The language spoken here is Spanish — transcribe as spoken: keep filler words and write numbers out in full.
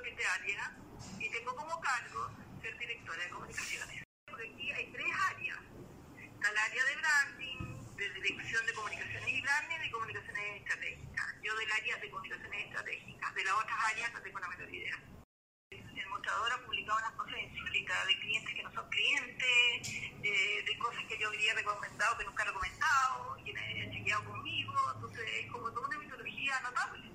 siete áreas y tengo como cargo ser directora de comunicaciones. Porque aquí hay tres áreas. Está el área de branding, de dirección de comunicaciones y branding y comunicaciones estratégicas. Yo del área de comunicaciones estratégicas, de las otras áreas no tengo la menor idea. El mostrador ha publicado unas cosas encíclicas de clientes que no son clientes.